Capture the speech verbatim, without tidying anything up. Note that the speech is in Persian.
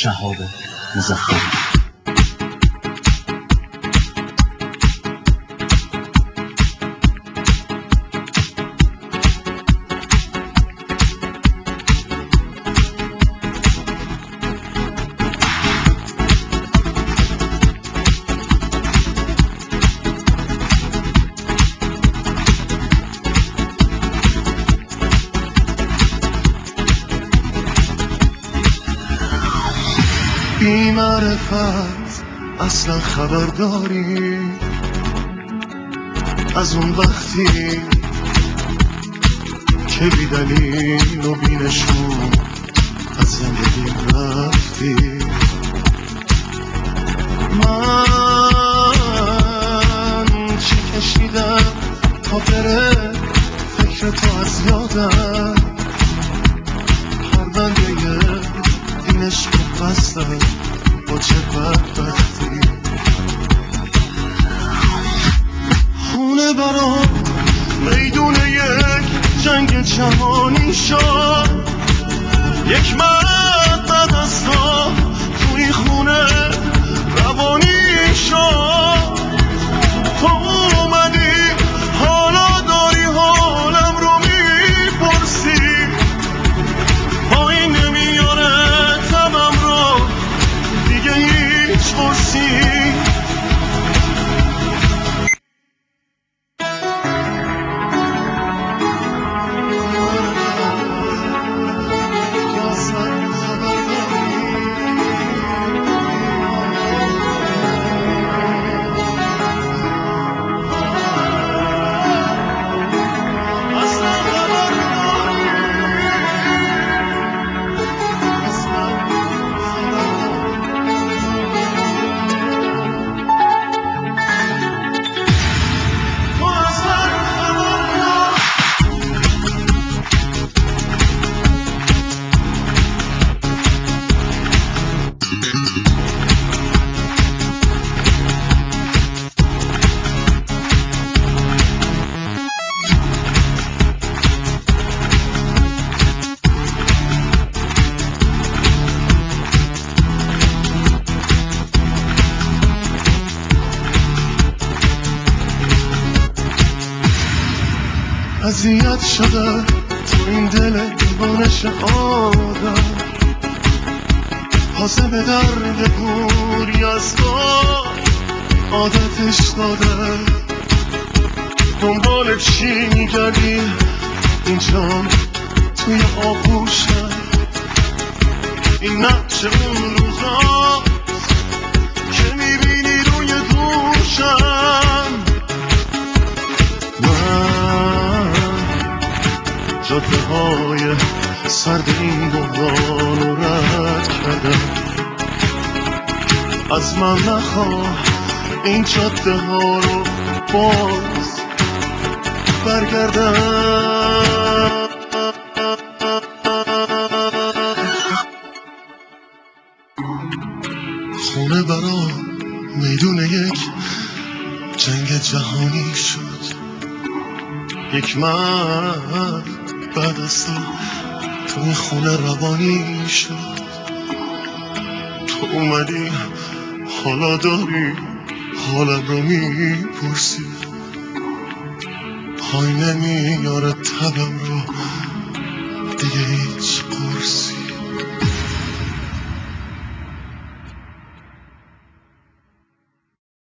شهاب مزخرف. بی معرفت اصلا خبر داری از اون وقتی که بی دلیل و بی نشون از زندگی رفتی؟ من چی کشیدم تا بره فکر تو از یادم، پرونده این عشق بستم با چه بدبختی. خونه برام میدون یک جنگ جهانی شد، یک مرد بعد از تو توی خونه روانی شد. تو اومدی حالا داری حالم رو میپرسی، پایین نمیاره تبم رو دیگه هیچ قرصی. اذیت شده تو این دل دیوانش آدم، حاضر به درد پوری از ما عادتش داده. دنبال چی میگردی اینجا توی آغوشم؟ این نقش اون روزا که میبینی روی دوشم. جاده های سرد این بحران رو رد کردم، از من نخواه این جاده ها رو باز برگردم. خونه برام میدون یک جنگ جهانی شد، یک مرد بعد از تو توی خونه روانی شد. تو اومدی حالا داری حالم رو میپرسی، پای نمیاره تبم رو دیگه هیچ قرصی.